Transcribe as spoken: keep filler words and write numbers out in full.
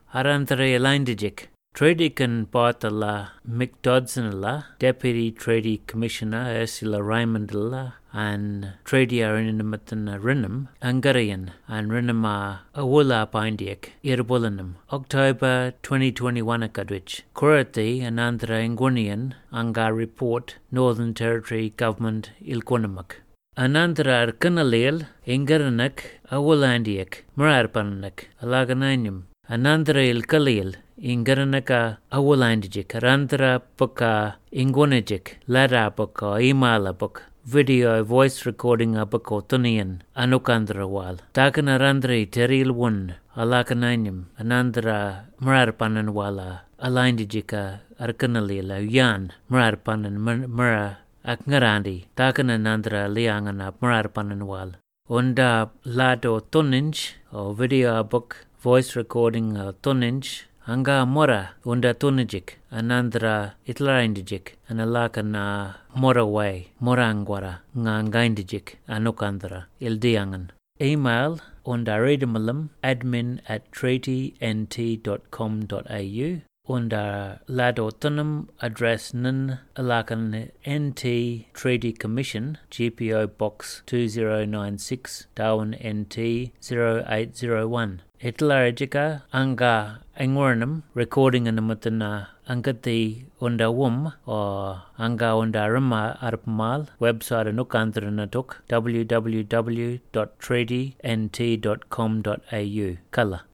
Arantara Elindijik. Tradikan Partala Mick Dodsonala, Deputy Trade Commissioner Ursula Raymondala, and Trade Arinamatan Rinam, Angarian, and Rinama Awula Pindiak, Irbulanum, October twenty twenty-one Akadwich, Kurati and Andhra Ingunian, Anga Report, Northern Territory Government Ilkonamak. Anandra Arkanalil, Ingaranak, Awulandiak, Mararpananak, Alagananium, Anandra Il Kalil, Ingaranaka Awulandijik, Arandra Puka, Ingonijik, Lara Puka, Imala Puk, Video Voice Recording Abako Tunian, Anukandra Wal, Takanarandri Teril One, Alakananium, Anandra Mararpananwala, Alandijika, Arkanalila, Yan, Mararpanan, Mara. Akngarandi, Takananandra Liangana Mararpananwal. Unda Lado Tuninch, or video book, voice recording Tuninch, Anga Mora, Unda Tunijik, Anandra Itlarindijik, Analakana Moraway, Morangwara, Ngangaindijik, Anukandra, Ildiangan. Email Unda Redamalam, admin at treaty n t dot com dot a u. Under Ladotunum address Nin Alakan N T Treaty Commission, G P O Box two zero nine six, Darwin N T zero eight zero one. Itlarajika Anga Angwarnum, recording in the Mutana Angati Unda Wum, or Anga Unda Rima Arpamal, website Anukandranatuk, w w w dot treaty n t dot com dot a u. Kala.